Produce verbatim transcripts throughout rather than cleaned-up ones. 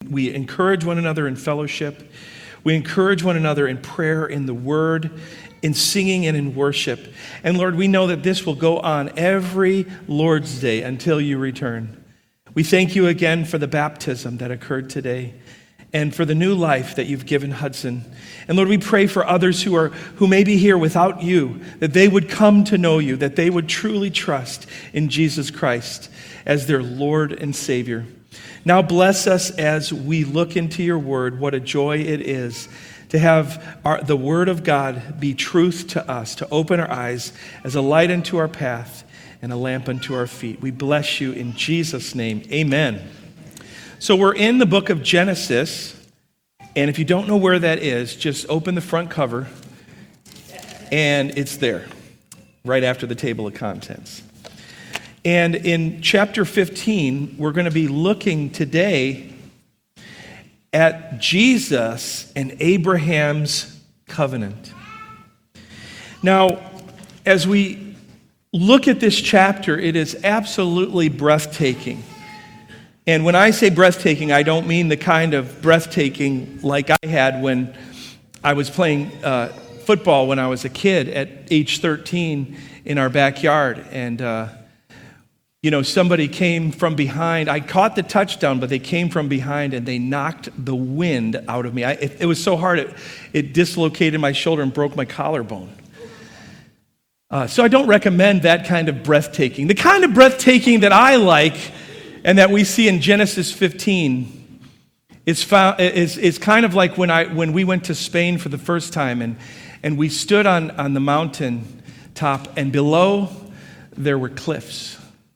we encourage one another in fellowship. We encourage one another in prayer, in the word, in singing, and in worship. And Lord, we know that this will go on every Lord's Day until you return. We thank you again for the baptism that occurred today and for the new life that you've given Hudson. And Lord, we pray for others who are who may be here without you, that they would come to know you, that they would truly trust in Jesus Christ as their Lord and Savior. Now bless us as we look into your word. What a joy it is to have our, the word of God be truth to us, to open our eyes as a light unto our path and a lamp unto our feet. We bless you in Jesus' name. Amen. So we're in the book of Genesis, and if you don't know where that is, just open the front cover, and it's there, right after the table of contents. And in chapter fifteen, we're going to be looking today at Jesus and Abraham's covenant. Now, as we look at this chapter, it is absolutely breathtaking. And when I say breathtaking, I don't mean the kind of breathtaking like I had when I was playing uh, football when I was a kid at age thirteen in our backyard. And, uh, you know, somebody came from behind. I caught the touchdown, but they came from behind and they knocked the wind out of me. I, it, it was so hard, it, it dislocated my shoulder and broke my collarbone. Uh, so I don't recommend that kind of breathtaking. The kind of breathtaking that I like and that we see in Genesis fifteen is, found, is, is kind of like when I when we went to Spain for the first time, and, and we stood on, on the mountain top, and below there were cliffs.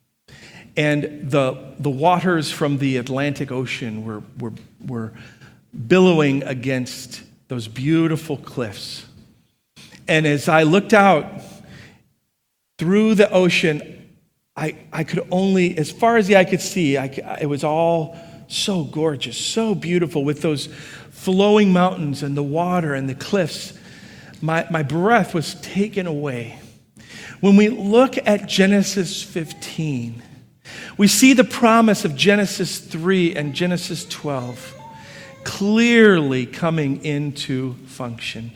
And the the waters from the Atlantic Ocean were, were, were billowing against those beautiful cliffs. And as I looked out through the ocean, I, I could only, as far as the eye could see, I, it was all so gorgeous, so beautiful with those flowing mountains and the water and the cliffs. My, my breath was taken away. When we look at Genesis fifteen, we see the promise of Genesis three and Genesis twelve clearly coming into function.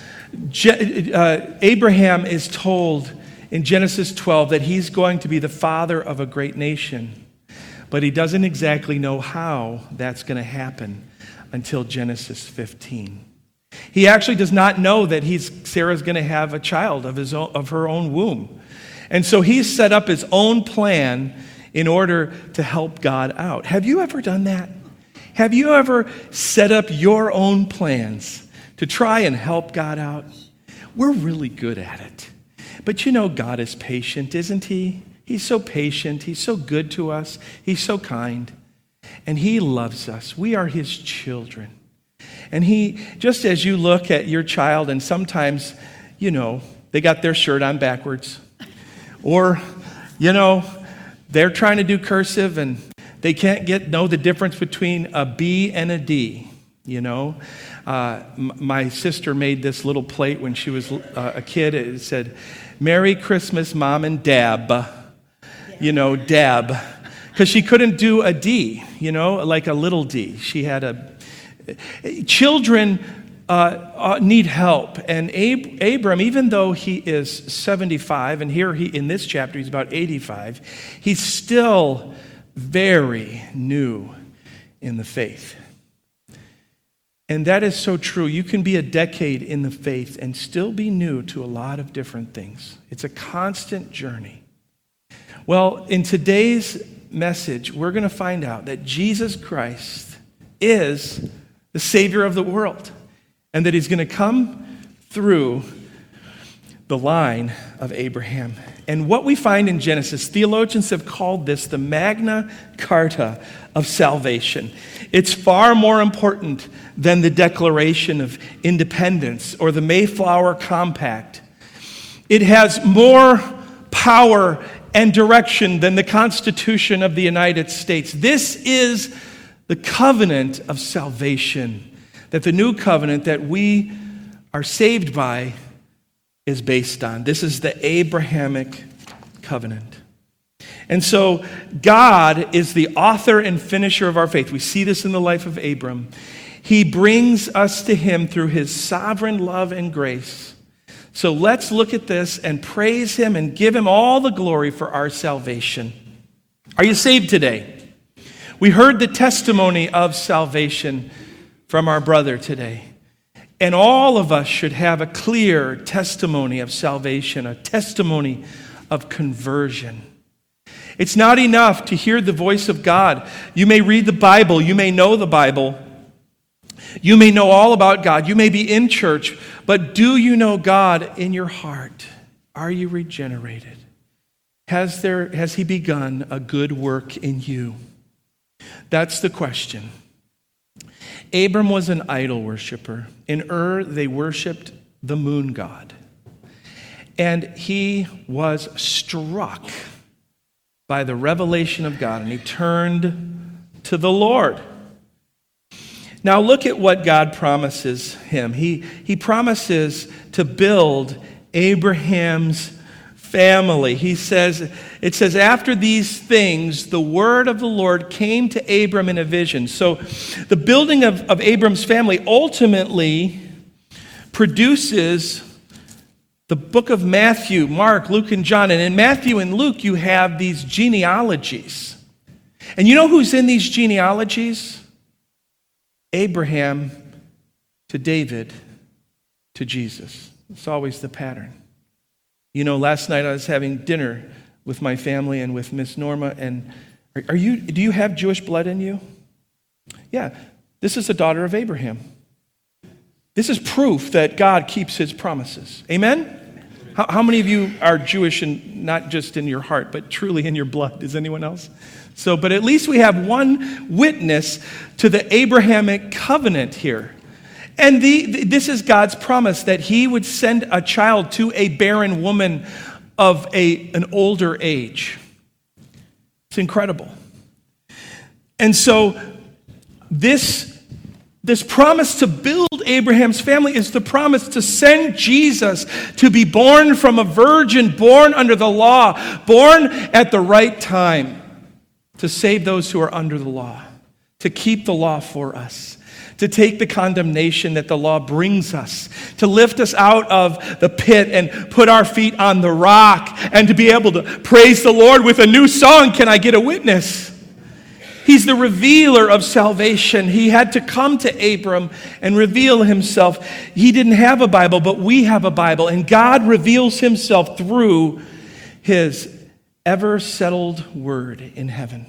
Je- uh, Abraham is told in Genesis twelve that he's going to be the father of a great nation, but he doesn't exactly know how that's going to happen until Genesis fifteen. He actually does not know that he's Sarah's going to have a child of his own, of her own womb. And so he's set up his own plan in order to help God out. Have you ever done that? Have you ever set up your own plans to try and help God out? We're really good at it. But you know, God is patient, isn't he? He's so patient. He's so good to us. He's so kind. And he loves us. We are his children. And he, just as you look at your child and sometimes, you know, they got their shirt on backwards. Or, you know, they're trying to do cursive and they can't get know the difference between a B and a D, you know. Uh, m- my sister made this little plate when she was uh, a kid. It said, "Merry Christmas, Mom and Dab." You know, Dab. Because she couldn't do a D, you know, like a little D. She had a... Children uh, uh, need help. And Ab- Abram, even though he is seventy-five, and here he in this chapter he's about eighty-five, he's still very new in the faith. And that is so true. You can be a decade in the faith and still be new to a lot of different things. It's a constant journey. Well, in today's message, we're going to find out that Jesus Christ is the Savior of the world, and that he's going to come through the line of Abraham. And what we find in Genesis, theologians have called this the Magna Carta of salvation. It's far more important than the Declaration of Independence or the Mayflower Compact. It has more power and direction than the Constitution of the United States. This is the covenant of salvation, that the new covenant that we are saved by is based on. This is the Abrahamic covenant. And so God is the author and finisher of our faith. We see this in the life of Abram. He brings us to him through his sovereign love and grace. So let's look at this and praise him and give him all the glory for our salvation. Are you saved today? We heard the testimony of salvation from our brother today. And all of us should have a clear testimony of salvation, a testimony of conversion. It's not enough to hear the voice of God. You may read the Bible, you may know the Bible, you may know all about God, you may be in church, but do you know God in your heart? Are you regenerated? Has there, has he begun a good work in you? That's the question. Abram was an idol worshiper. In Ur, they worshiped the moon god. And he was struck by the revelation of God, and he turned to the Lord. Now look at what God promises him. He, he promises to build Abraham's family. He says, it says, after these things, the word of the Lord came to Abram in a vision. So the building of, of Abram's family ultimately produces the book of Matthew, Mark, Luke, and John. And in Matthew and Luke, you have these genealogies. And you know who's in these genealogies? Abraham to David to Jesus. It's always the pattern. You know, last night I was having dinner with my family and with Miss Norma, and are, are you, do you have Jewish blood in you? Yeah, this is the daughter of Abraham. This is proof that God keeps his promises. Amen? How, how many of you are Jewish, and not just in your heart, but truly in your blood? Is anyone else? So, but at least we have one witness to the Abrahamic covenant here. And the, this is God's promise that he would send a child to a barren woman of a, an older age. It's incredible. And so this, this promise to build Abraham's family is the promise to send Jesus to be born from a virgin, born under the law, born at the right time, to save those who are under the law, to keep the law for us, to take the condemnation that the law brings us, to lift us out of the pit and put our feet on the rock, and to be able to praise the Lord with a new song. Can I get a witness? He's the revealer of salvation. He had to come to Abram and reveal himself. He didn't have a Bible, but we have a Bible, and God reveals himself through his ever-settled word in heaven.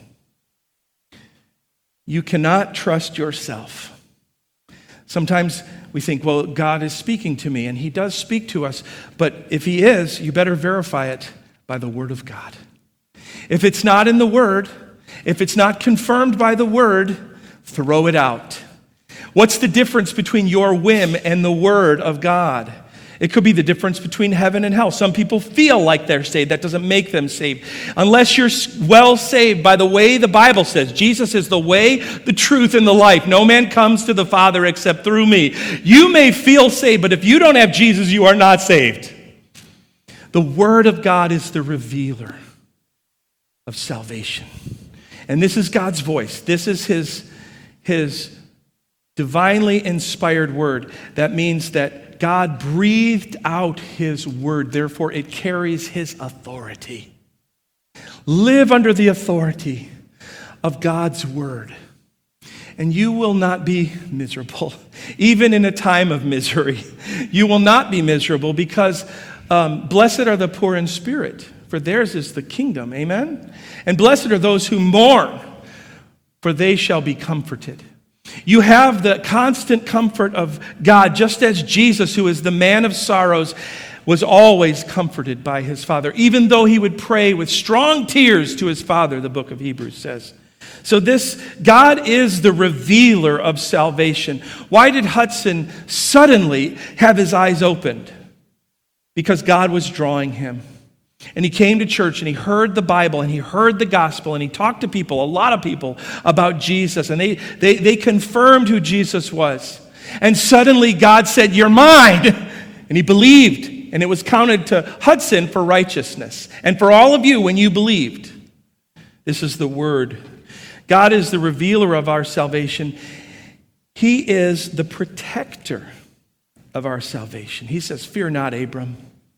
You cannot trust yourself. Sometimes we think, well, God is speaking to me, and he does speak to us. But if he is, you better verify it by the word of God. If it's not in the word, if it's not confirmed by the word, throw it out. What's the difference between your whim and the word of God? It could be the difference between heaven and hell. Some people feel like they're saved. That doesn't make them saved. Unless you're well saved by the way the Bible says. Jesus is the way, the truth, and the life. No man comes to the Father except through me. You may feel saved, but if you don't have Jesus, you are not saved. The Word of God is the revealer of salvation. And this is God's voice. This is his, his divinely inspired word. That means that God breathed out his word, therefore it carries his authority. Live under the authority of God's word, and you will not be miserable. Even in a time of misery, you will not be miserable, because um, blessed are the poor in spirit, for theirs is the kingdom. Amen? And blessed are those who mourn, for they shall be comforted. You have the constant comfort of God, just as Jesus, who is the man of sorrows, was always comforted by his Father, even though he would pray with strong tears to his Father, the book of Hebrews says. So this, God is the revealer of salvation. Why did Hudson suddenly have his eyes opened? Because God was drawing him. And he came to church, and he heard the Bible, and he heard the gospel, and he talked to people, a lot of people, about Jesus. And they, they, they confirmed who Jesus was. And suddenly God said, "You're mine." And he believed. And it was counted to Hudson for righteousness. And for all of you, when you believed, This is the word. God is the revealer of our salvation. He is the protector of our salvation. He says, fear not, Abram.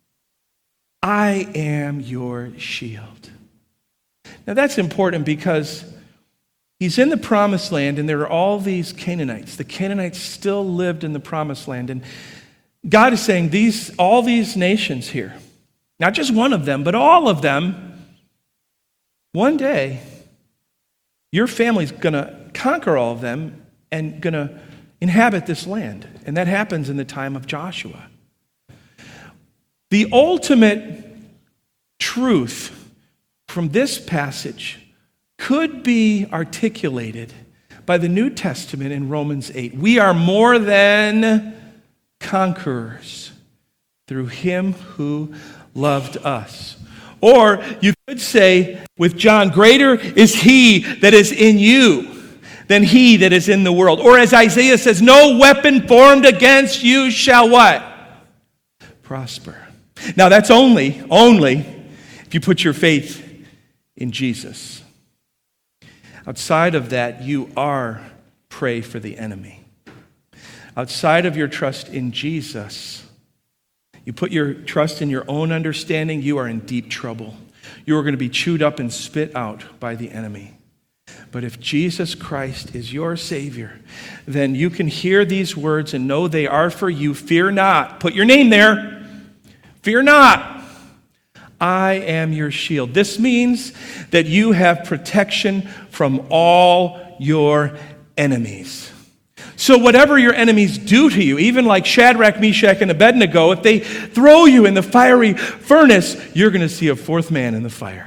I am your shield. Now that's important because he's in the promised land and there are all these Canaanites. The Canaanites still lived in the promised land. And God is saying, these, all these nations here, not just one of them, but all of them, one day, your family's going to conquer all of them and going to inhabit this land. And that happens in the time of Joshua. The ultimate truth from this passage could be articulated by the New Testament in Romans eight. We are more than conquerors through him who loved us. Or you could say with John, greater is he that is in you than he that is in the world. Or as Isaiah says, no weapon formed against you shall what? Prosper. Now that's only, only if you put your faith in Jesus. Outside of that, you are prey for the enemy. Outside of your trust in Jesus, you put your trust in your own understanding, you are in deep trouble. You are going to be chewed up and spit out by the enemy. But if Jesus Christ is your Savior, then you can hear these words and know they are for you. Fear not. Put your name there. Fear not. I am your shield. This means that you have protection from all your enemies. So whatever your enemies do to you, even like Shadrach, Meshach, and Abednego, if they throw you in the fiery furnace, you're going to see a fourth man in the fire.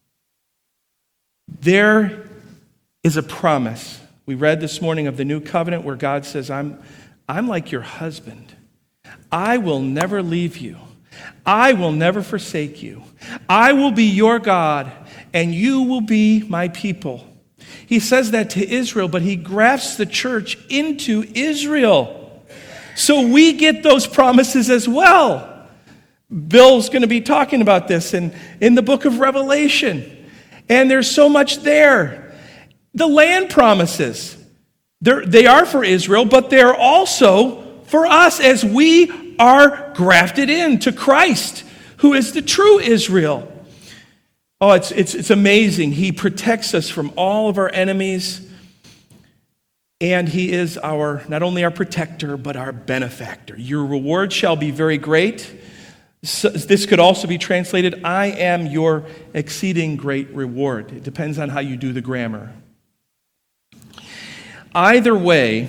There is a promise. We read this morning of the new covenant where God says, I'm, I'm like your husband. I will never leave you. I will never forsake you. I will be your God, and you will be my people. He says that to Israel, but he grafts the church into Israel. So we get those promises as well. Bill's going to be talking about this in, in the book of Revelation. And there's so much there. The land promises, they're, they are for Israel, but they're also for us as we are grafted into Christ, who is the true Israel. Oh, it's, it's, it's amazing. He protects us from all of our enemies, and he is our, not only our protector, but our benefactor. Your reward shall be very great. So, this could also be translated, I am your exceeding great reward. It depends on how you do the grammar. Either way,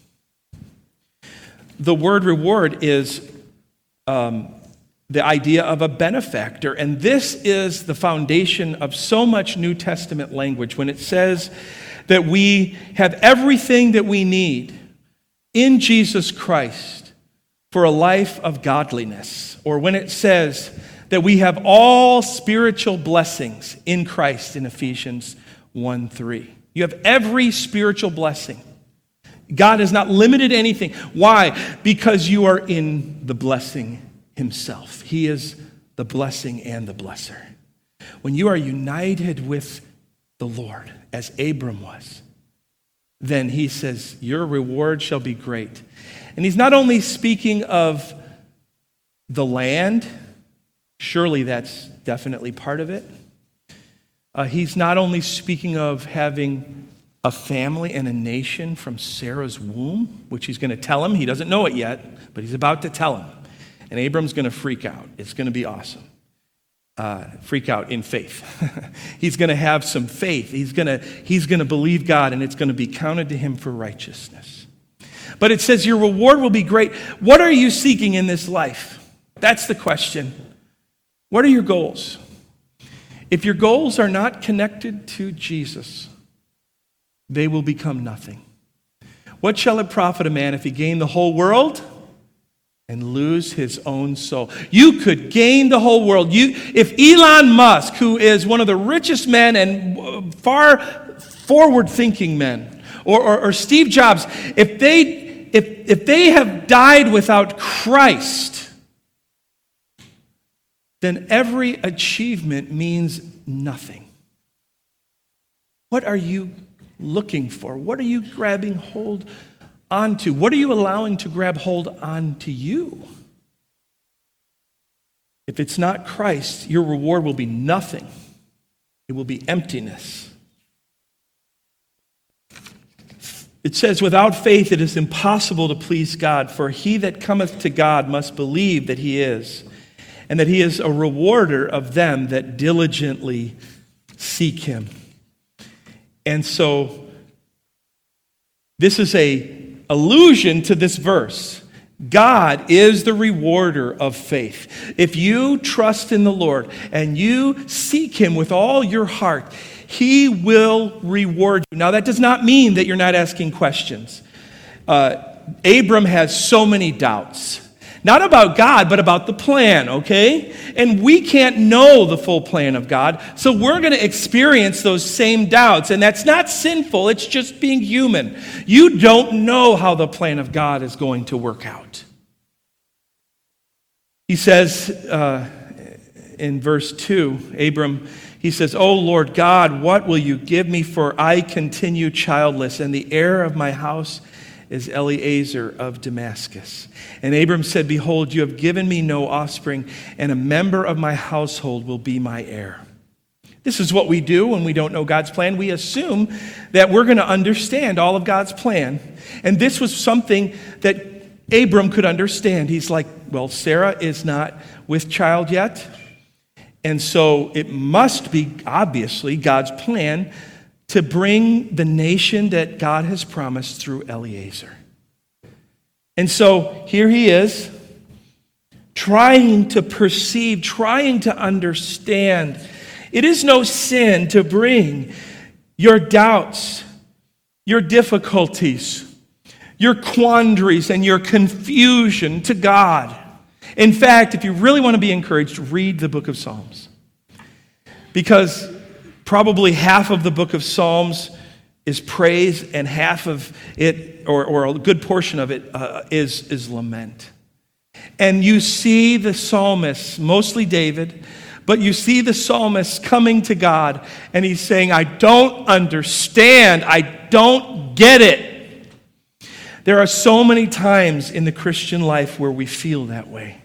the word reward is um, the idea of a benefactor. And this is the foundation of so much New Testament language when it says that we have everything that we need in Jesus Christ for a life of godliness. Or when it says that we have all spiritual blessings in Christ in Ephesians one three. You have every spiritual blessing. God has not limited anything. Why? Because you are in the blessing himself. He is the blessing and the blesser. When you are united with the Lord, as Abram was, then he says, your reward shall be great. And he's not only speaking of the land, surely that's definitely part of it. Uh, he's not only speaking of having a family and a nation from Sarah's womb, which he's going to tell him. He doesn't know it yet, but he's about to tell him. And Abram's going to freak out. It's going to be awesome. Uh, freak out in faith. He's going to have some faith. He's going to, he's going to believe God, and it's going to be counted to him for righteousness. But it says your reward will be great. What are you seeking in this life? That's the question. What are your goals? If your goals are not connected to Jesus, they will become nothing. What shall it profit a man if he gain the whole world and lose his own soul? You could gain the whole world. You, if Elon Musk, who is one of the richest men and far forward-thinking men, or, or, or Steve Jobs, if they, if, if they have died without Christ, then every achievement means nothing. What are you looking for? What are you grabbing hold onto? What are you allowing to grab hold onto you? If it's not Christ, your reward will be nothing. It will be emptiness. It says, without faith it is impossible to please God, for he that cometh to God must believe that he is, and that he is a rewarder of them that diligently seek him. And so, this is a allusion to this verse. God is the rewarder of faith. If you trust in the Lord and you seek him with all your heart, he will reward you. Now, that does not mean that you're not asking questions. Uh, Abram has so many doubts. Not about God, but about the plan, okay? And we can't know the full plan of God, so we're going to experience those same doubts. And that's not sinful, it's just being human. You don't know how the plan of God is going to work out. He says uh, in verse two, Abram, he says, "O Lord God, what will you give me, for I continue childless, and the heir of my house is Eliezer of Damascus." And Abram said, "Behold, you have given me no offspring, and a member of my household will be my heir." This is what we do when we don't know God's plan. We assume that we're going to understand all of God's plan. And this was something that Abram could understand. He's like, well, Sarah is not with child yet, and so it must be, obviously, God's plan to bring the nation that God has promised through Eliezer. And so here he is, trying to perceive, trying to understand. It is no sin to bring your doubts, your difficulties, your quandaries, and your confusion to God. In fact, if you really want to be encouraged, read the book of Psalms. Because probably half of the book of Psalms is praise, and half of it, or, or a good portion of it, uh, is, is lament. And you see the psalmists, mostly David, but you see the psalmist coming to God, and he's saying, I don't understand, I don't get it. There are so many times in the Christian life where we feel that way.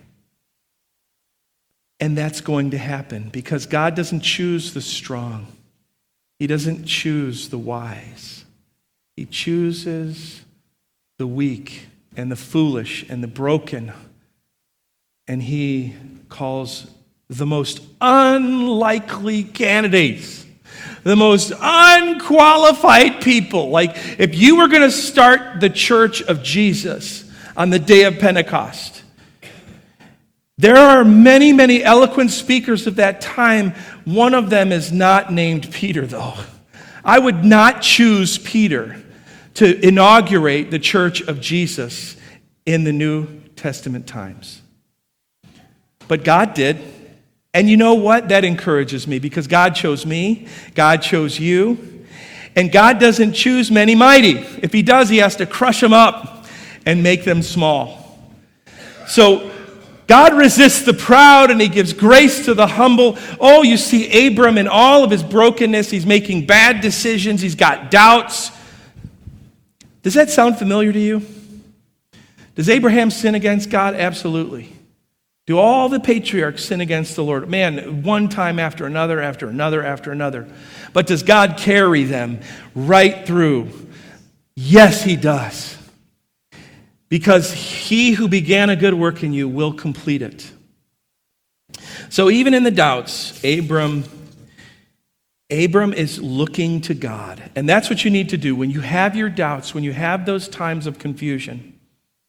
And that's going to happen because God doesn't choose the strong. He doesn't choose the wise. He chooses the weak and the foolish and the broken. And he calls the most unlikely candidates, the most unqualified people. Like if you were going to start the church of Jesus on the day of Pentecost, there are many, many eloquent speakers of that time. One of them is not named Peter, though. I would not choose Peter to inaugurate the church of Jesus in the New Testament times. But God did. And you know what? That encourages me because God chose me. God chose you. And God doesn't choose many mighty. If he does, he has to crush them up and make them small. So God resists the proud and he gives grace to the humble. Oh, you see Abram in all of his brokenness. He's making bad decisions. He's got doubts. Does that sound familiar to you? Does Abraham sin against God? Absolutely. Do all the patriarchs sin against the Lord? Man, one time after another, after another, after another. But does God carry them right through? Yes, he does. Because he who began a good work in you will complete it. So even in the doubts, Abram, Abram is looking to God. And that's what you need to do. When you have your doubts, when you have those times of confusion,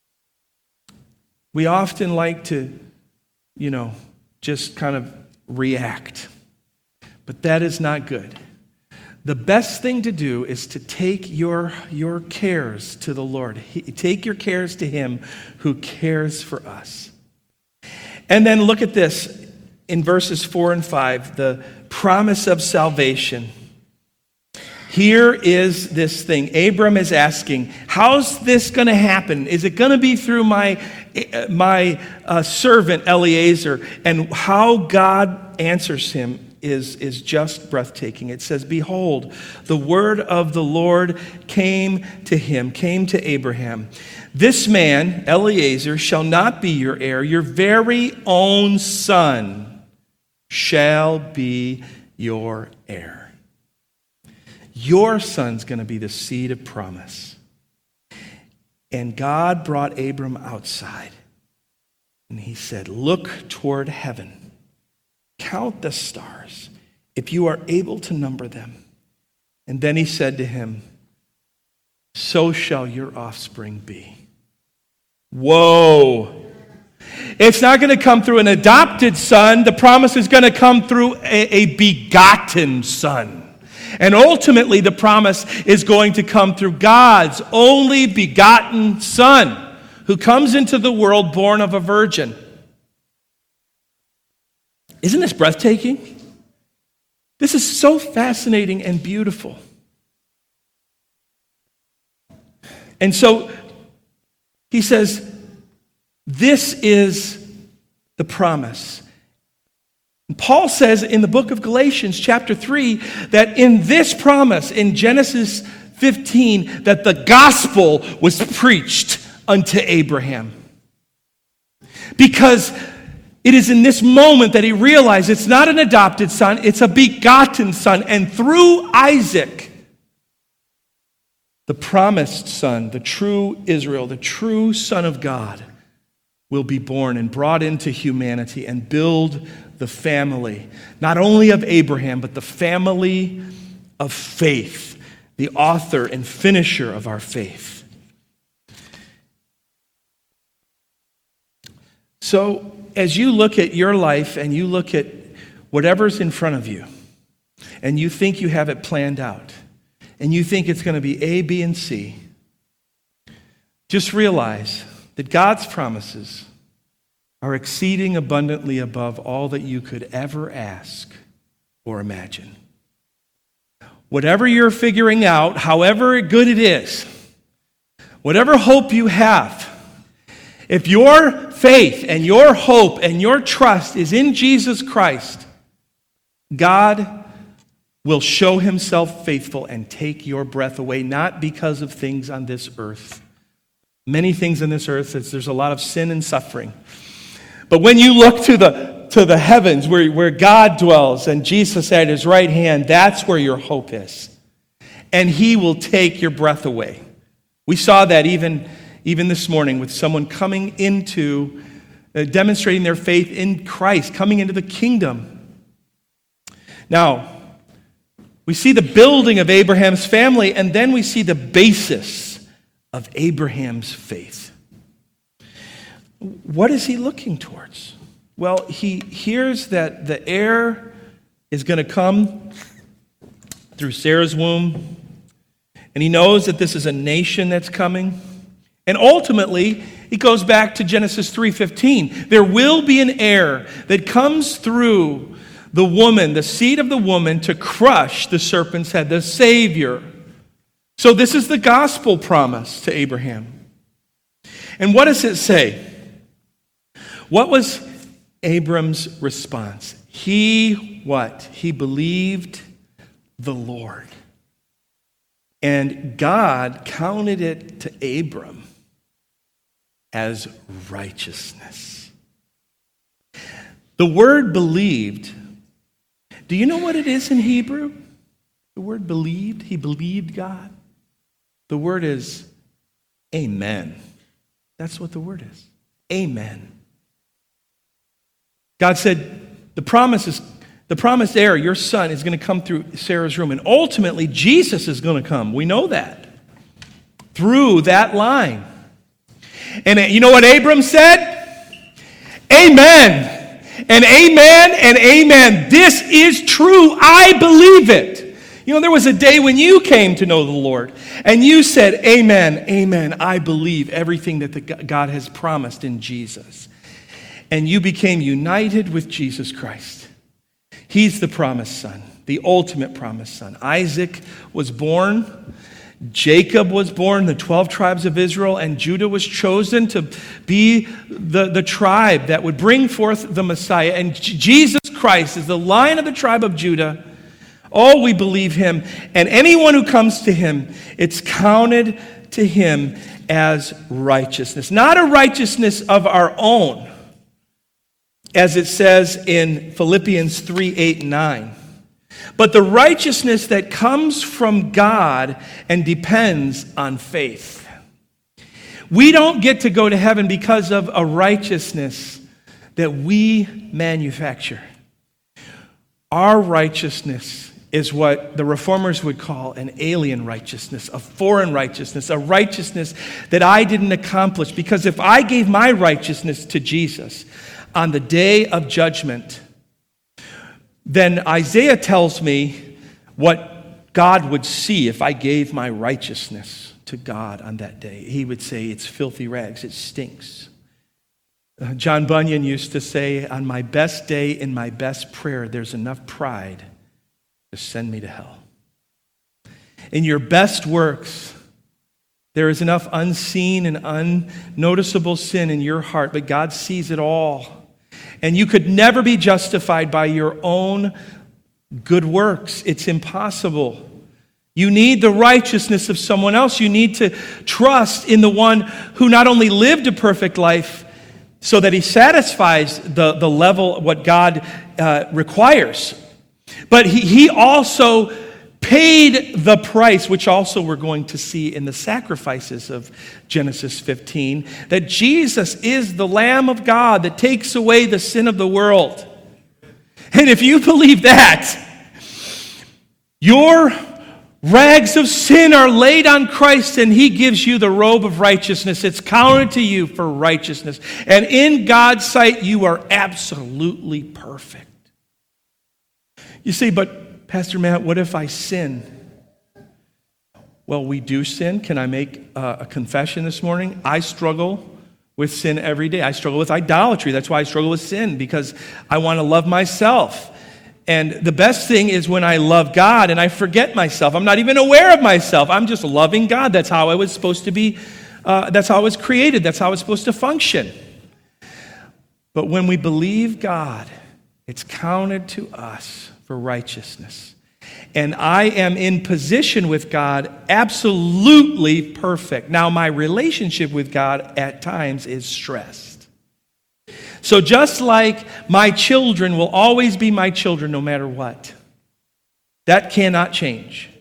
we often like to, you know, just kind of react. But that is not good. The best thing to do is to take your, your cares to the Lord. He, take your cares to him who cares for us. And then look at this in verses four and five, the promise of salvation. Here is this thing. Abram is asking, how's this going to happen? Is it going to be through my, my uh, servant Eliezer? And how God answers him is, is just breathtaking. It says, behold, the word of the Lord came to him, came to Abraham. This man, Eliezer, shall not be your heir. Your very own son shall be your heir. Your son's going to be the seed of promise. And God brought Abram outside. And he said, look toward heaven. Count the stars, if you are able to number them. And then he said to him, so shall your offspring be. Whoa. It's not going to come through an adopted son. The promise is going to come through a, a begotten son. And ultimately, the promise is going to come through God's only begotten son, who comes into the world born of a virgin. Isn't this breathtaking? This is so fascinating and beautiful. And so he says, this is the promise. And Paul says in the book of Galatians, chapter three, that in this promise, in Genesis fifteen, that the gospel was preached unto Abraham. Because it is in this moment that he realized it's not an adopted son, it's a begotten son. And through Isaac, the promised son, the true Israel, the true Son of God, will be born and brought into humanity and build the family, not only of Abraham, but the family of faith, the author and finisher of our faith. So, as you look at your life and you look at whatever's in front of you, and you think you have it planned out, and you think it's going to be A, B, and C, just realize that God's promises are exceeding abundantly above all that you could ever ask or imagine. Whatever you're figuring out, however good it is, whatever hope you have, if your faith and your hope and your trust is in Jesus Christ, God will show himself faithful and take your breath away, not because of things on this earth. Many things on this earth, there's a lot of sin and suffering. But when you look to the, to the heavens where, where God dwells and Jesus at his right hand, that's where your hope is. And he will take your breath away. We saw that even, even this morning with someone coming into, uh, demonstrating their faith in Christ, coming into the kingdom. Now, we see the building of Abraham's family, and then we see the basis of Abraham's faith. What is he looking towards? Well, he hears that the heir is going to come through Sarah's womb, and he knows that this is a nation that's coming. And ultimately, he goes back to Genesis three fifteen. There will be an heir that comes through the woman, the seed of the woman, to crush the serpent's head, the Savior. So this is the gospel promise to Abraham. And what does it say? What was Abram's response? He, what? He believed the Lord. And God counted it to Abram as righteousness. The word believed, do you know what it is in Hebrew? The word believed, he believed God. The word is amen. That's what the word is. Amen. God said, the promise is, the promised heir, your son, is going to come through Sarah's womb. And ultimately, Jesus is going to come. We know that. Through that line. And you know what Abram said? Amen. And amen and amen. This is true. I believe it. You know, there was a day when you came to know the Lord and you said, amen, amen. I believe everything that the God has promised in Jesus. And you became united with Jesus Christ. He's the promised son, the ultimate promised son. Isaac was born. Jacob was born, the twelve tribes of Israel, and Judah was chosen to be the, the tribe that would bring forth the Messiah. And Jesus Christ is the Lion of the tribe of Judah, oh, we believe him. And anyone who comes to him, it's counted to him as righteousness. Not a righteousness of our own, as it says in Philippians three, eight, and nine. But the righteousness that comes from God and depends on faith. We don't get to go to heaven because of a righteousness that we manufacture. Our righteousness is what the reformers would call an alien righteousness, a foreign righteousness, a righteousness that I didn't accomplish. Because if I gave my righteousness to Jesus on the day of judgment, then Isaiah tells me what God would see if I gave my righteousness to God on that day. He would say, it's filthy rags, it stinks. Uh, John Bunyan used to say, on my best day, in my best prayer, there's enough pride to send me to hell. In your best works, there is enough unseen and unnoticeable sin in your heart, but God sees it all. And you could never be justified by your own good works. It's impossible. You need the righteousness of someone else. You need to trust in the one who not only lived a perfect life so that he satisfies the, the level of what God uh, requires, but he, he also paid the price, which also we're going to see in the sacrifices of Genesis fifteen, that Jesus is the Lamb of God that takes away the sin of the world. And if you believe that, your rags of sin are laid on Christ and he gives you the robe of righteousness. It's counted to you for righteousness. And in God's sight, you are absolutely perfect. You say, but Pastor Matt, what if I sin? Well, we do sin. Can I make uh, a confession this morning? I struggle with sin every day. I struggle with idolatry. That's why I struggle with sin, because I want to love myself. And the best thing is when I love God and I forget myself. I'm not even aware of myself. I'm just loving God. That's how I was supposed to be. Uh, that's how I was created. That's how I was supposed to function. But when we believe God, it's counted to us for righteousness. And I am in position with God absolutely perfect. Now, my relationship with God at times is stressed. So just like my children will always be my children no matter what, that cannot change.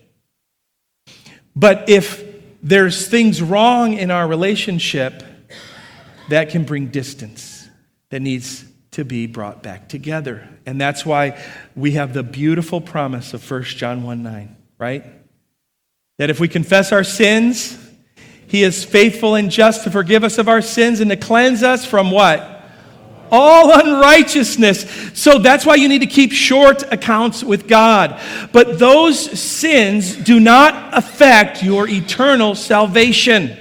But if there's things wrong in our relationship, that can bring distance that needs to be brought back together. And that's why we have the beautiful promise of First John one nine, right? That if we confess our sins, he is faithful and just to forgive us of our sins and to cleanse us from what? All unrighteousness. So that's why you need to keep short accounts with God. But those sins do not affect your eternal salvation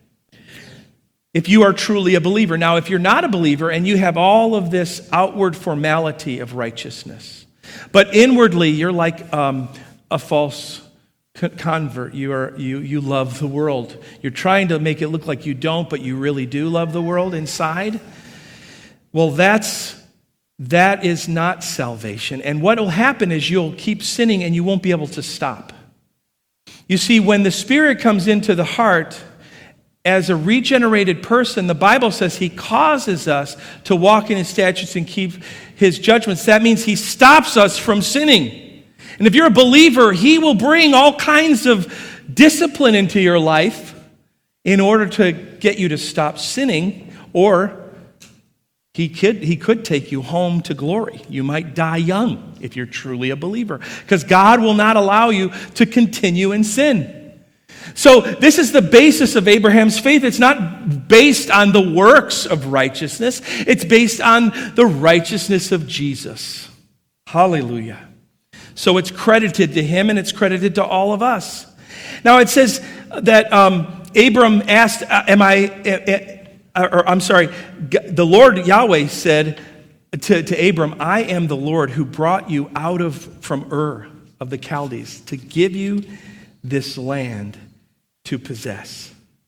if you are truly a believer. Now, if you're not a believer and you have all of this outward formality of righteousness, but inwardly you're like um, a false convert. You are you you love the world. You're trying to make it look like you don't, but you really do love the world inside. Well, that's that is not salvation. And what will happen is you'll keep sinning and you won't be able to stop. You see, when the Spirit comes into the heart, as a regenerated person, the Bible says he causes us to walk in his statutes and keep his judgments. That means he stops us from sinning. And if you're a believer, he will bring all kinds of discipline into your life in order to get you to stop sinning, or he could, he could take you home to glory. You might die young if you're truly a believer, because God will not allow you to continue in sin. So this is the basis of Abraham's faith. It's not based on the works of righteousness. It's based on the righteousness of Jesus. Hallelujah. So it's credited to him and it's credited to all of us. Now it says that um, Abram asked, uh, am I, uh, uh, or I'm sorry, the Lord Yahweh said to, to Abram, I am the Lord who brought you out of from Ur of the Chaldees to give you this land to possess.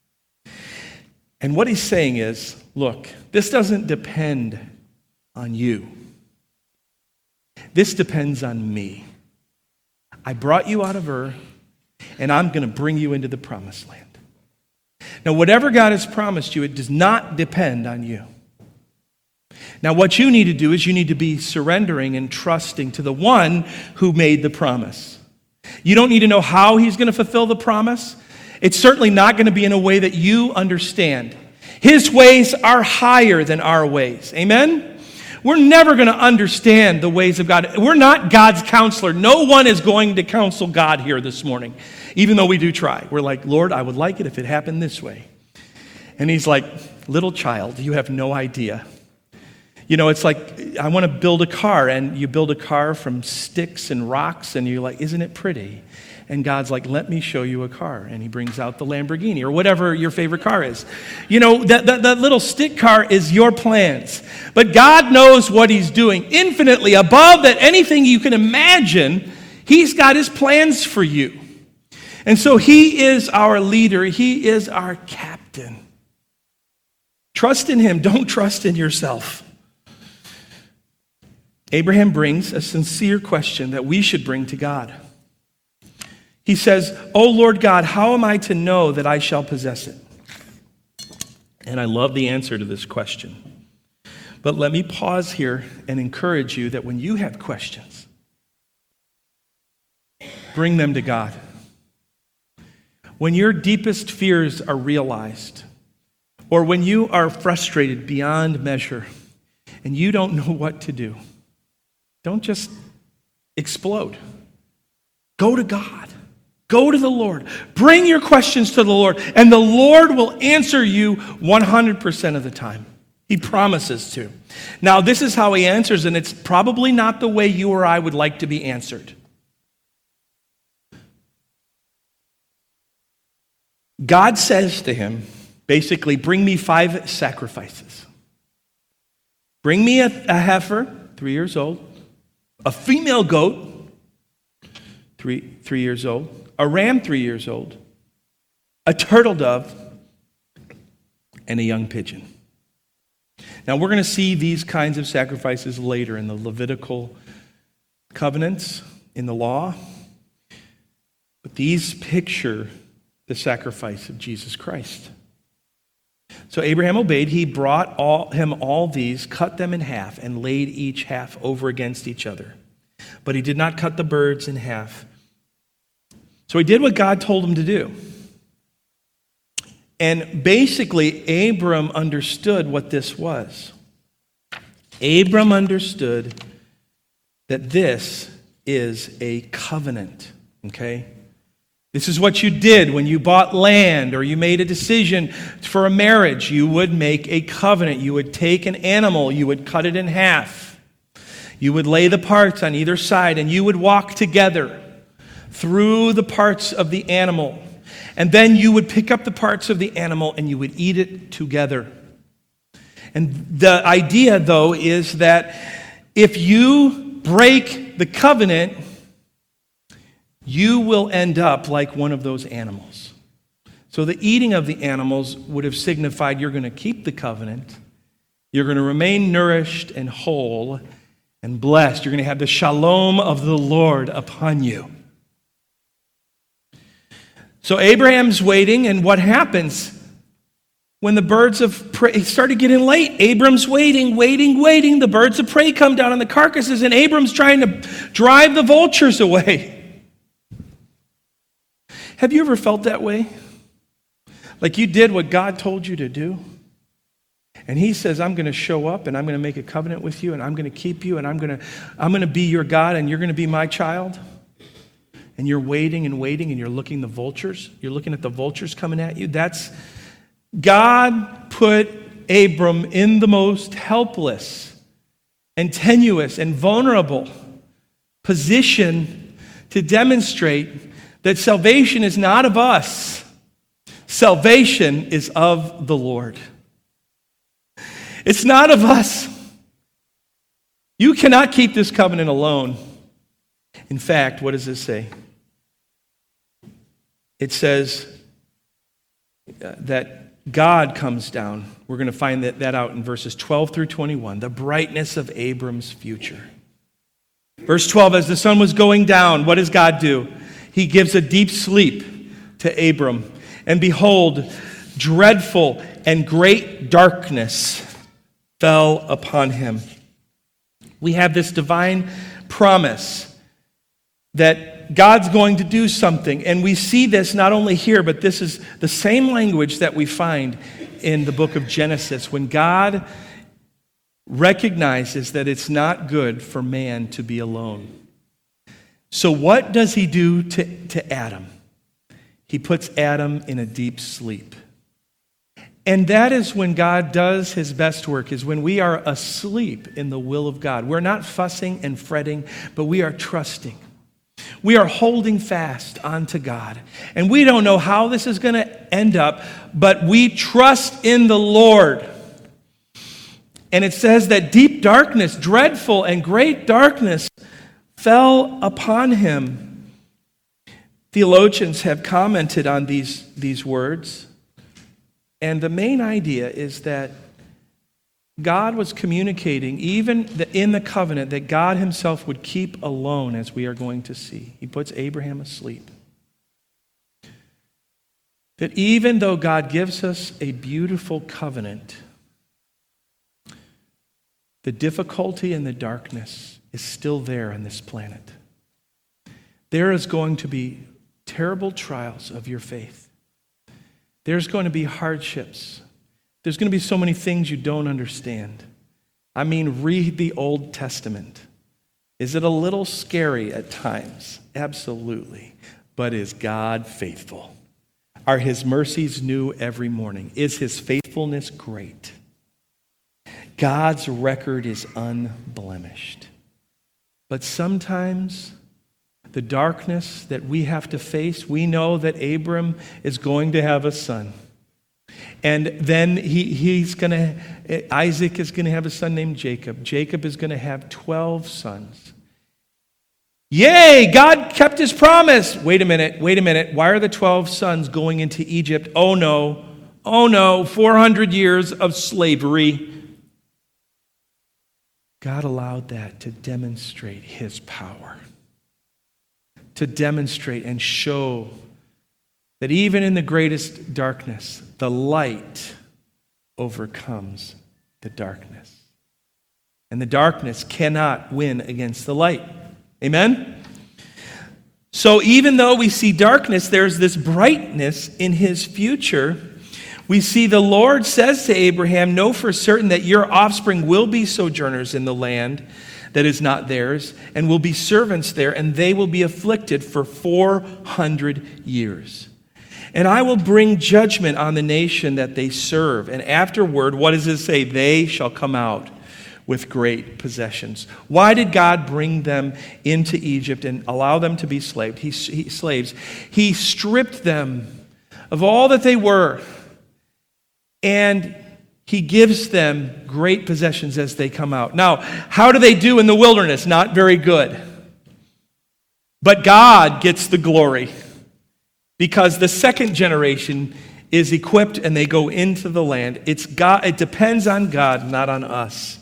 And what he's saying is, look, this doesn't depend on you. This depends on me. I brought you out of Ur, and I'm going to bring you into the promised land. Now, whatever God has promised you, it does not depend on you. Now, what you need to do is you need to be surrendering and trusting to the one who made the promise. You don't need to know how he's going to fulfill the promise. It's certainly not going to be in a way that you understand. His ways are higher than our ways. Amen? We're never going to understand the ways of God. We're not God's counselor. No one is going to counsel God here this morning, even though we do try. We're like, Lord, I would like it if it happened this way. And he's like, little child, you have no idea. You know, it's like, I want to build a car, and you build a car from sticks and rocks, and you're like, isn't it pretty? And God's like, let me show you a car. And he brings out the Lamborghini or whatever your favorite car is. You know, that, that, that little stick car is your plans. But God knows what he's doing. Infinitely above that anything you can imagine, he's got his plans for you. And so he is our leader. He is our captain. Trust in him. Don't trust in yourself. Abraham brings a sincere question that we should bring to God. He says, "O Lord God, how am I to know that I shall possess it?" And I love the answer to this question. But let me pause here and encourage you that when you have questions, bring them to God. When your deepest fears are realized, or when you are frustrated beyond measure and you don't know what to do, don't just explode. Go to God. Go to the Lord. Bring your questions to the Lord, and the Lord will answer you one hundred percent of the time. He promises to. Now, this is how he answers, and it's probably not the way you or I would like to be answered. God says to him, basically, bring me five sacrifices. Bring me a, a heifer, three years old, a female goat, three, three years old, a ram three years old, a turtle dove, and a young pigeon. Now, we're going to see these kinds of sacrifices later in the Levitical covenants, in the law. But these picture the sacrifice of Jesus Christ. So Abraham obeyed. He brought all, him all these, cut them in half, and laid each half over against each other. But he did not cut the birds in half. So he did what God told him to do. And basically, Abram understood what this was. Abram understood that this is a covenant, okay? This is what you did when you bought land or you made a decision for a marriage. You would make a covenant. You would take an animal. You would cut it in half. You would lay the parts on either side, and you would walk together through the parts of the animal. And then you would pick up the parts of the animal and you would eat it together. And the idea, though, is that if you break the covenant, you will end up like one of those animals. So the eating of the animals would have signified you're going to keep the covenant, you're going to remain nourished and whole and blessed. You're going to have the shalom of the Lord upon you. So Abraham's waiting, and what happens when the birds of prey, it started getting late. Abram's waiting, waiting, waiting. The birds of prey come down on the carcasses, and Abram's trying to drive the vultures away. Have you ever felt that way? Like you did what God told you to do? And he says, I'm going to show up, and I'm going to make a covenant with you, and I'm going to keep you, and I'm going to, I'm going to be your God, and you're going to be my child. And you're waiting and waiting, and you're looking the vultures. You're looking at the vultures coming at you. That's God put Abram in the most helpless and tenuous and vulnerable position to demonstrate that salvation is not of us. Salvation is of the Lord. It's not of us. You cannot keep this covenant alone. In fact, what does this say? It says that God comes down. We're going to find that, that out in verses twelve through twenty-one. The brightness of Abram's future. Verse twelve, as the sun was going down, what does God do? He gives a deep sleep to Abram. And behold, dreadful and great darkness fell upon him. We have this divine promise that God's going to do something. And we see this not only here, but this is the same language that we find in the book of Genesis, when God recognizes that it's not good for man to be alone. So what does he do to, to Adam? He puts Adam in a deep sleep. And that is when God does his best work, is when we are asleep in the will of God. We're not fussing and fretting, but we are trusting. We are holding fast onto God. And we don't know how this is going to end up, but we trust in the Lord. And it says that deep darkness, dreadful and great darkness, fell upon him. Theologians have commented on these, these words. And the main idea is that God was communicating, even in the covenant, that God himself would keep alone, as we are going to see. He puts Abraham asleep. That even though God gives us a beautiful covenant, the difficulty and the darkness is still there on this planet. There is going to be terrible trials of your faith. There's going to be hardships. There's going to be so many things you don't understand. I mean, read the Old Testament. Is it a little scary at times? Absolutely. But is God faithful? Are his mercies new every morning? Is his faithfulness great? God's record is unblemished. But sometimes the darkness that we have to face, we know that Abram is going to have a son. And then he, he's going to, Isaac is going to have a son named Jacob. Jacob is going to have twelve sons. Yay, God kept his promise. Wait a minute, wait a minute. Why are the twelve sons going into Egypt? Oh no, oh no, four hundred years of slavery. God allowed that to demonstrate his power. To demonstrate and show that even in the greatest darkness, the light overcomes the darkness. And the darkness cannot win against the light. Amen? So even though we see darkness, there's this brightness in his future. We see the Lord says to Abraham, know for certain that your offspring will be sojourners in the land that is not theirs, and will be servants there, and they will be afflicted for four hundred years. And I will bring judgment on the nation that they serve. And afterward, what does it say? They shall come out with great possessions. Why did God bring them into Egypt and allow them to be slaved? He, he, slaves? He stripped them of all that they were. And he gives them great possessions as they come out. Now, how do they do in the wilderness? Not very good. But God gets the glory. Because the second generation is equipped and they go into the land. It's God, it depends on God, not on us.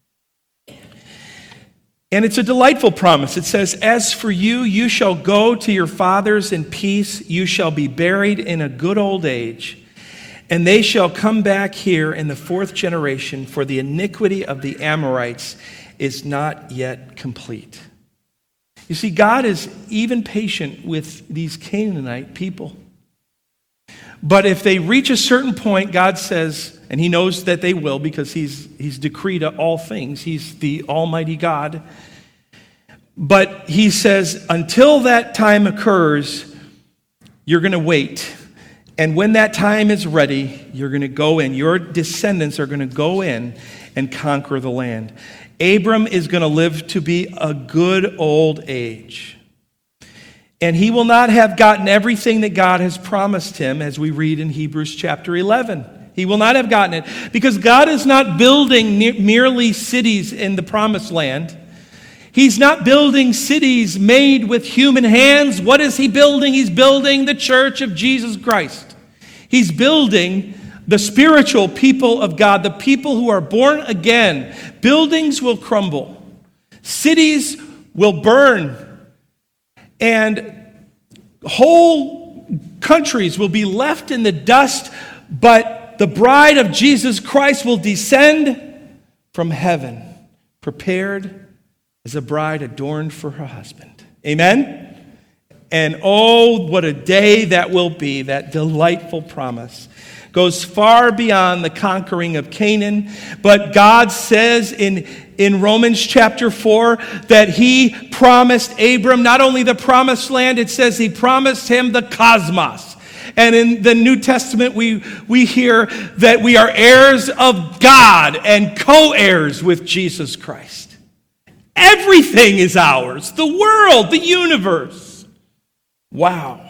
And it's a delightful promise. It says, as for you, you shall go to your fathers in peace. You shall be buried in a good old age. And they shall come back here in the fourth generation, for the iniquity of the Amorites is not yet complete. You see, God is even patient with these Canaanite people. But if they reach a certain point, God says, and he knows that they will because he's, he's decreed all things. He's the Almighty God. But he says, until that time occurs, you're going to wait. And when that time is ready, you're going to go in. Your descendants are going to go in and conquer the land. Abram is going to live to be a good old age. And he will not have gotten everything that God has promised him, as we read in Hebrews chapter eleven. He will not have gotten it because God is not building merely cities in the promised land. He's not building cities made with human hands. What is he building? He's building the church of Jesus Christ. He's building the spiritual people of God, the people who are born again. Buildings will crumble. Cities will burn, and whole countries will be left in the dust, but the bride of Jesus Christ will descend from heaven, prepared as a bride adorned for her husband. Amen? And oh, what a day that will be, that delightful promise. Goes far beyond the conquering of Canaan. But God says in, in Romans chapter four that he promised Abram not only the promised land, it says he promised him the cosmos. And in the New Testament, we, we hear that we are heirs of God and co-heirs with Jesus Christ. Everything is ours. The world, the universe. Wow.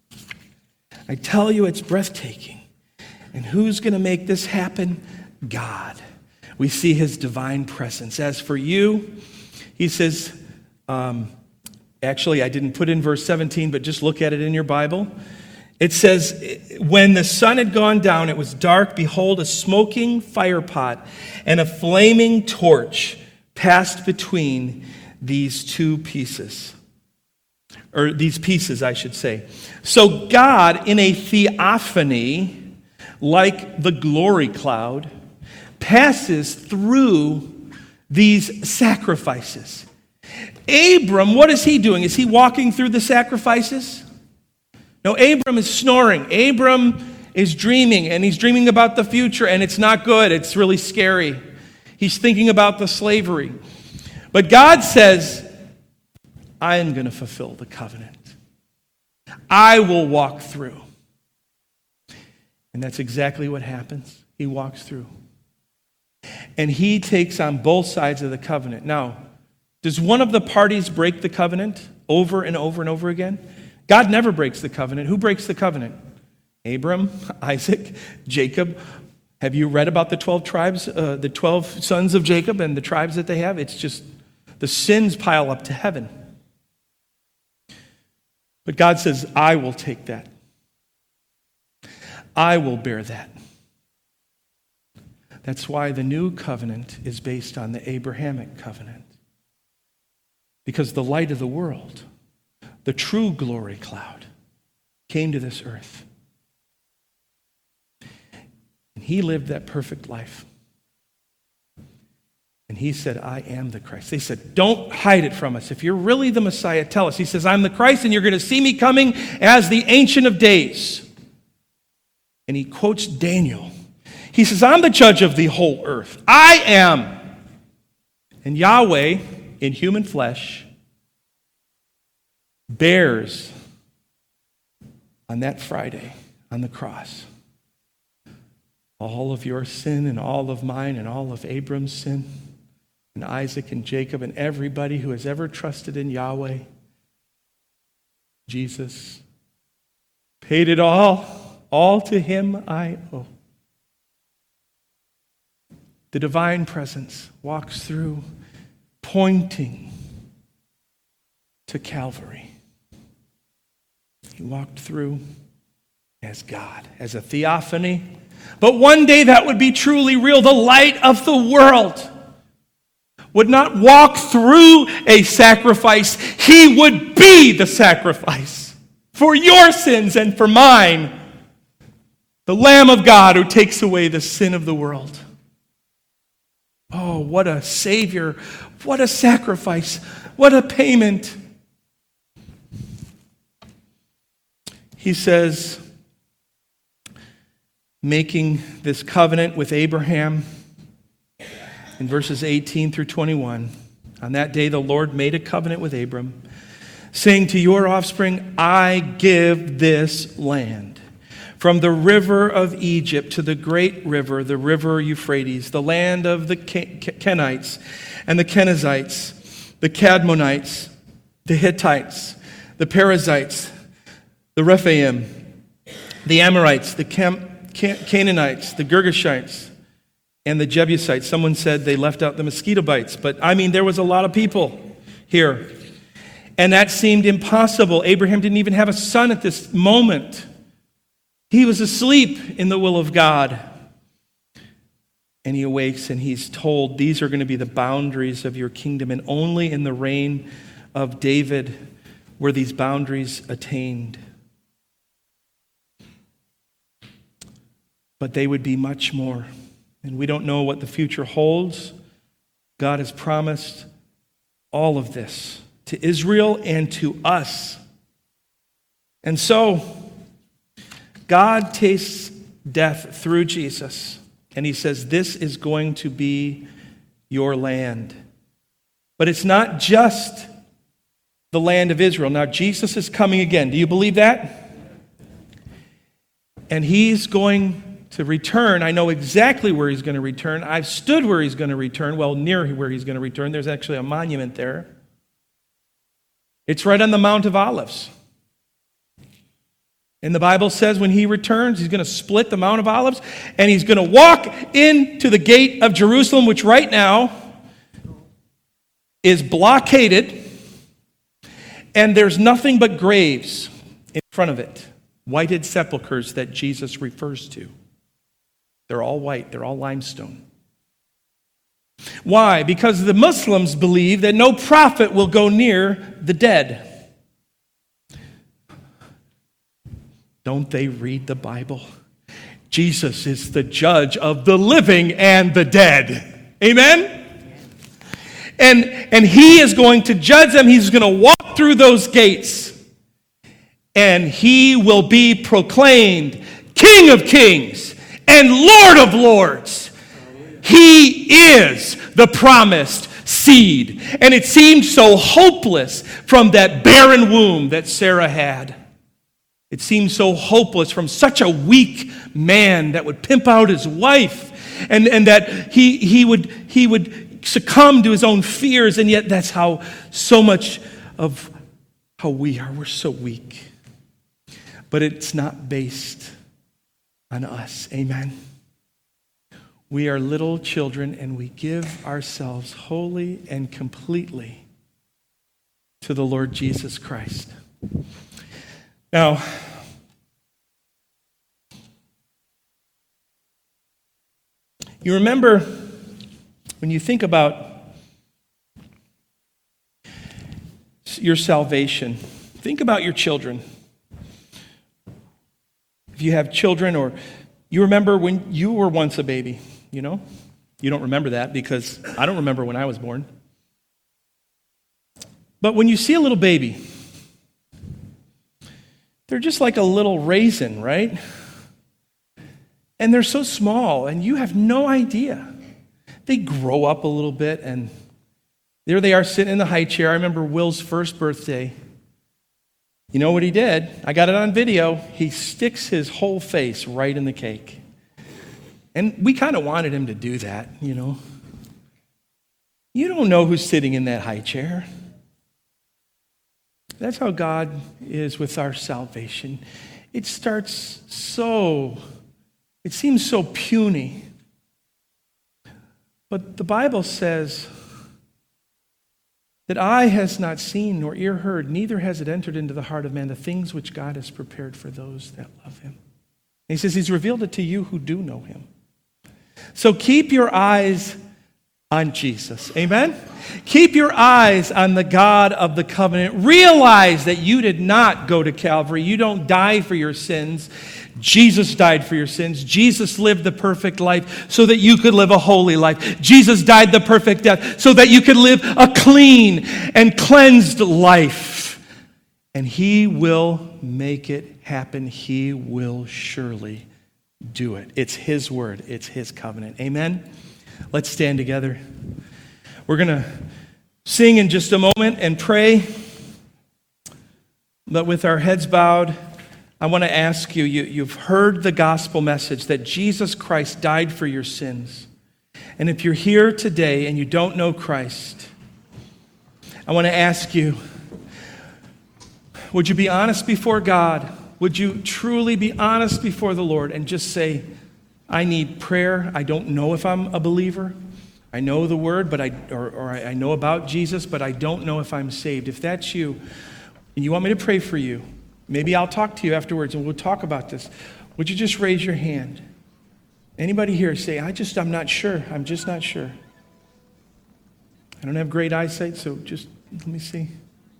I tell you, it's breathtaking. And who's going to make this happen? God. We see his divine presence. As for you, he says, um, actually, I didn't put in verse seventeen, but just look at it in your Bible. It says, when the sun had gone down, it was dark. Behold, a smoking firepot and a flaming torch passed between these two pieces. Or these pieces, I should say. So God, in a theophany, like the glory cloud, passes through these sacrifices. Abram, what is he doing? Is he walking through the sacrifices? No, Abram is snoring. Abram is dreaming, and he's dreaming about the future, and it's not good. It's really scary. He's thinking about the slavery. But God says, I am going to fulfill the covenant. I will walk through. And that's exactly what happens. He walks through. And he takes on both sides of the covenant. Now, does one of the parties break the covenant over and over and over again? God never breaks the covenant. Who breaks the covenant? Abram, Isaac, Jacob. Have you read about the twelve tribes, uh, the twelve sons of Jacob and the tribes that they have? It's just the sins pile up to heaven. But God says, I will take that. I will bear that. That's why the new covenant is based on the Abrahamic covenant. Because the light of the world, the true glory cloud, came to this earth. And he lived that perfect life. And he said, I am the Christ. They said, don't hide it from us. If you're really the Messiah, tell us. He says, I'm the Christ, and you're going to see me coming as the Ancient of Days. And he quotes Daniel. He says, I'm the judge of the whole earth. I am. And Yahweh, in human flesh, bears on that Friday on the cross all of your sin and all of mine and all of Abram's sin and Isaac and Jacob and everybody who has ever trusted in Yahweh. Jesus paid it all. All to him I owe. The divine presence walks through, pointing to Calvary. He walked through as God, as a theophany. But one day that would be truly real. The light of the world would not walk through a sacrifice. He would be the sacrifice for your sins and for mine. The Lamb of God who takes away the sin of the world. Oh, what a Savior. What a sacrifice. What a payment. He says, making this covenant with Abraham in verses eighteen through twenty-one. On that day, the Lord made a covenant with Abram, saying, to your offspring, I give this land. From the river of Egypt to the great river, the river Euphrates, the land of the Kenites and the Kenizzites, the Cadmonites, the Hittites, the Perizzites, the Rephaim, the Amorites, the Cam- Can- Canaanites, the Girgashites, and the Jebusites. Someone said they left out the mosquito bites, but I mean, there was a lot of people here. And that seemed impossible. Abraham didn't even have a son at this moment. He was asleep in the will of God. And he awakes and he's told, these are going to be the boundaries of your kingdom, and only in the reign of David were these boundaries attained. But they would be much more. And we don't know what the future holds. God has promised all of this to Israel and to us. And so, God tastes death through Jesus. And he says, this is going to be your land. But it's not just the land of Israel. Now, Jesus is coming again. Do you believe that? And he's going to return. I know exactly where he's going to return. I've stood where he's going to return, well, near where he's going to return. There's actually a monument there. It's right on the Mount of Olives. And the Bible says when he returns, he's going to split the Mount of Olives, and he's going to walk into the gate of Jerusalem, which right now is blockaded, and there's nothing but graves in front of it, whited sepulchres that Jesus refers to. They're all white, they're all limestone. Why? Because the Muslims believe that no prophet will go near the dead. Don't they read the Bible? Jesus is the judge of the living and the dead. Amen? And, and he is going to judge them. He's going to walk through those gates. And he will be proclaimed King of Kings and Lord of Lords. He is the promised seed. And it seemed so hopeless from that barren womb that Sarah had. It seemed so hopeless from such a weak man that would pimp out his wife, and, and that he, he, would, he would succumb to his own fears, and yet that's how so much of how we are. We're so weak. But it's not based on us. Amen. We are little children, and we give ourselves wholly and completely to the Lord Jesus Christ. Now, you remember when you think about your salvation, think about your children. If you have children, or you remember when you were once a baby, you know? You don't remember that because I don't remember when I was born. But when you see a little baby, they're just like a little raisin, right? And they're so small, and you have no idea. They grow up a little bit, and there they are sitting in the high chair. I remember Will's first birthday. You know what he did? I got it on video. He sticks his whole face right in the cake. And we kind of wanted him to do that, you know. You don't know who's sitting in that high chair. That's how God is with our salvation. It starts so, it seems so puny. But the Bible says that eye has not seen nor ear heard, neither has it entered into the heart of man the things which God has prepared for those that love him. And he says he's revealed it to you who do know him. So keep your eyes on Jesus. Amen? Keep your eyes on the God of the covenant. Realize that you did not go to Calvary. You don't die for your sins. Jesus died for your sins. Jesus lived the perfect life so that you could live a holy life. Jesus died the perfect death so that you could live a clean and cleansed life. And he will make it happen. He will surely do it. It's his word. It's his covenant. Amen? Let's stand together. We're going to sing in just a moment and pray. But with our heads bowed, I want to ask you, you, you've heard the gospel message that Jesus Christ died for your sins. And if you're here today and you don't know Christ, I want to ask you, would you be honest before God? Would you truly be honest before the Lord and just say, I need prayer. I don't know if I'm a believer. I know the word, but I or, or I know about Jesus, but I don't know if I'm saved. If that's you, and you want me to pray for you, maybe I'll talk to you afterwards and we'll talk about this. Would you just raise your hand? Anybody here say, I just, I'm not sure. I'm just not sure. I don't have great eyesight, so just let me see.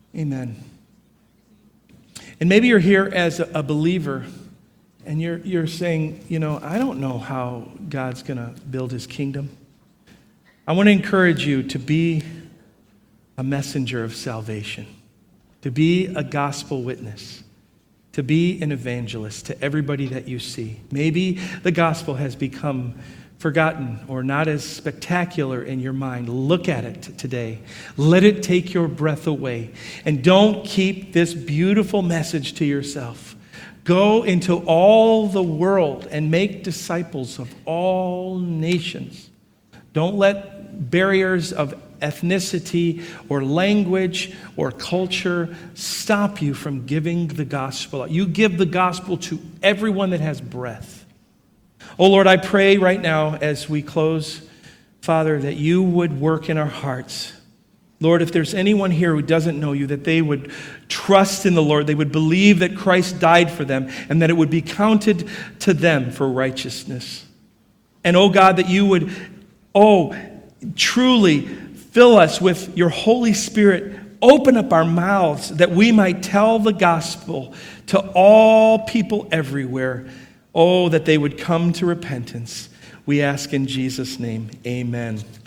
Amen. And maybe you're here as a believer, and you're, you're saying, you know, I don't know how God's going to build his kingdom. I want to encourage you to be a messenger of salvation, to be a gospel witness, to be an evangelist to everybody that you see. Maybe the gospel has become forgotten or not as spectacular in your mind. Look at it today. Let it take your breath away. And don't keep this beautiful message to yourself. Go into all the world and make disciples of all nations. Don't let barriers of ethnicity or language or culture stop you from giving the gospel. You give the gospel to everyone that has breath. Oh Lord, I pray right now as we close, Father, that you would work in our hearts. Lord, if there's anyone here who doesn't know you, that they would trust in the Lord, they would believe that Christ died for them, and that it would be counted to them for righteousness. And oh God, that you would, oh, truly fill us with your Holy Spirit. Open up our mouths that we might tell the gospel to all people everywhere. Oh, that they would come to repentance. We ask in Jesus' name, amen.